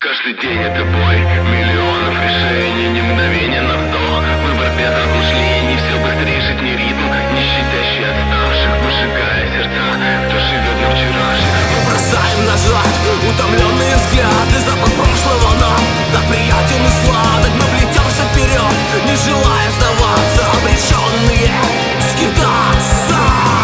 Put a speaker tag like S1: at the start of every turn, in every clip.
S1: Каждый день это бой, миллионов решений, не мгновение на вдох. Выбор без размышлений, все быстрее ритм, не щадящий отставших, выжигая сердца, кто живет на вчерашних.
S2: Мы бросаем назад утомленные взгляды, запах прошлого нам так приятен и сладок. Мы плетемся вперед, не желая сдаваться, обреченные скитаться.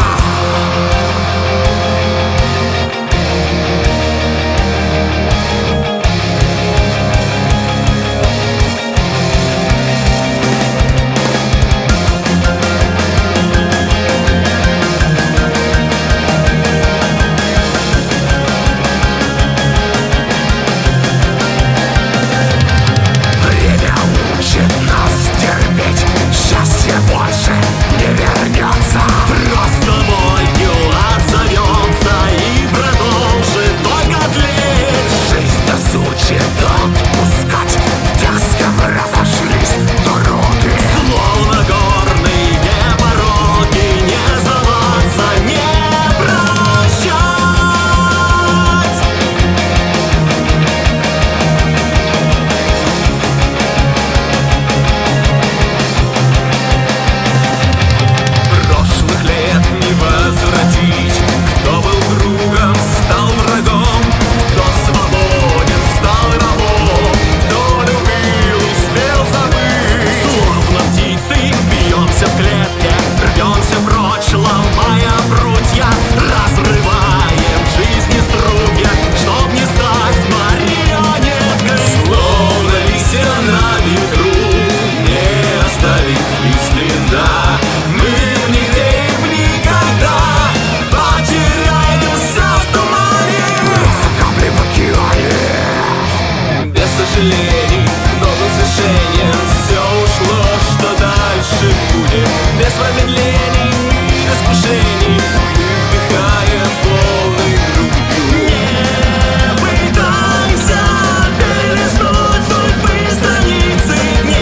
S2: Но возвышением все ушло, что дальше будет. Без промедлений и искушений вдыхаем полной грудью. Не пытайся перелистнуть судьбы страницы,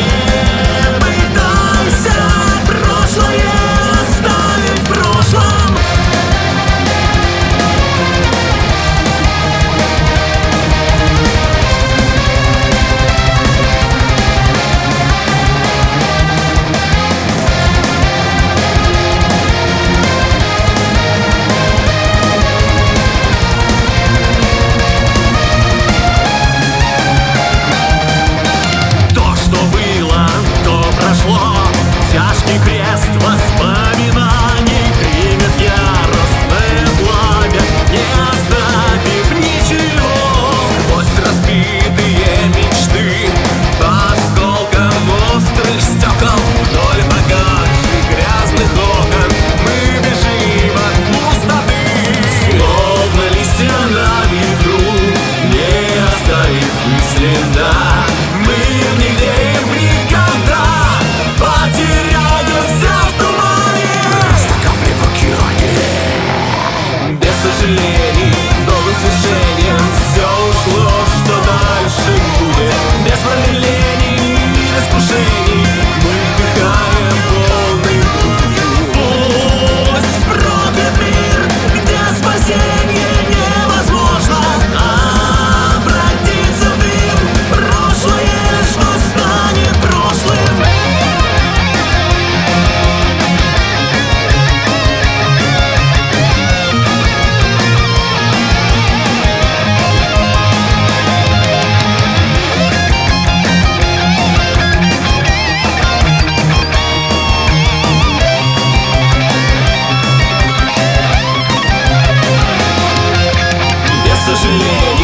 S2: не пытайся прошлое оставить в прошлом. Тяжкий крест воспоминаний примет яростное пламя, не оставив ничего. Сквозь разбитые мечты, по осколкам острых стекол, вдоль погасших грязных окон мы бежим от пустоты. Словно листья на ветру, не оставив ни следа, мы нигде им никогда потеряемся в тумане. Просто капли в океане. Без сожалений, новым свершением все ушло, что дальше будет. Без промедлений и искушений мы вдыхаем полной грудью. Пусть проклят мир, где спасение невозможно, обратиться в дым прошлое, что станет прошлым. Без сожалений.